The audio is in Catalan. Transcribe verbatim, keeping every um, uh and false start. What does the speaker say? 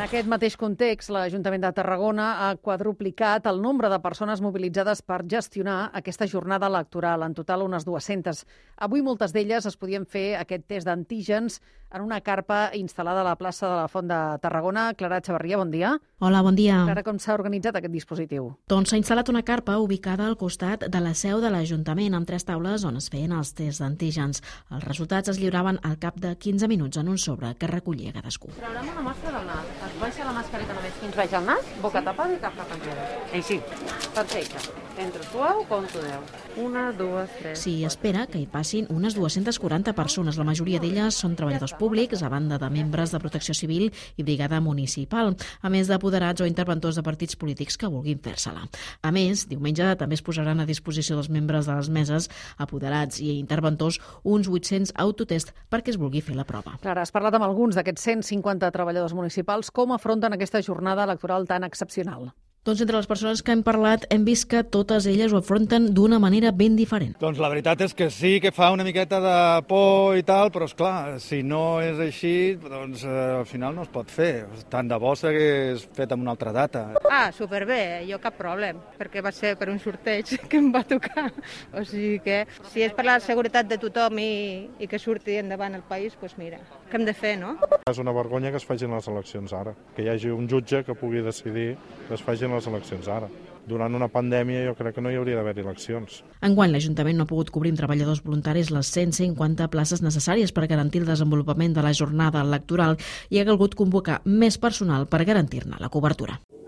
En aquest mateix context, l'Ajuntament de Tarragona ha quadruplicat el nombre de persones mobilitzades per gestionar aquesta jornada electoral, en total unes dues-centes. Avui moltes d'elles es podien fer aquest test d'antígens en una carpa instal·lada a la plaça de la Font de Tarragona. Clara Echevarria, bon dia. Hola, bon dia. Clara, com s'ha organitzat aquest dispositiu? Doncs s'ha instal·lat una carpa ubicada al costat de la seu de l'Ajuntament, amb tres taules on es feien els tests d'antígens. Els resultats es lliuraven al cap de quinze minuts en un sobre que recollia cadascú. Traurem una mostra del nas. Es baixa la mascareta només fins baix al nas, boca tapada i cap cap enrere. Així. Perfecte. Entra suau, compto deu. Una, dues, tres... S'hi espera que hi passin unes dues-centes quaranta persones. La majoria d'elles són treballadors públics, a banda de membres de Protecció Civil i Brigada Municipal, a més d'apoderats o interventors de partits polítics que vulguin fer-se-la. A més, diumenge també es posaran a disposició dels membres de les meses, apoderats i interventors, uns vuit-cents autotest perquè es vulgui fer la prova. Clara, has parlat amb alguns d'aquests cent cinquanta treballadors municipals. Com afronten aquesta jornada electoral tan excepcional? Doncs entre les persones que hem parlat hem vist que totes elles ho afronten d'una manera ben diferent. Doncs la veritat és que sí que fa una miqueta de por i tal, però és clar, si no és així, doncs eh, al final no es pot fer. Tant de bo s'hagués fet en una altra data. Ah, superbé, jo cap problema, perquè va ser per un sorteig que em va tocar. O sigui que si és per la seguretat de tothom i, i que surti endavant el país, doncs mira, què hem de fer, no? És una vergonya que es facin les eleccions ara, que hi hagi un jutge que pugui decidir que es facin les eleccions ara. Durant una pandèmia jo crec que no hi hauria d'haver eleccions. Enguany l'Ajuntament no ha pogut cobrir amb treballadors voluntaris les cent cinquanta places necessàries per garantir el desenvolupament de la jornada electoral i ha calgut convocar més personal per garantir-ne la cobertura.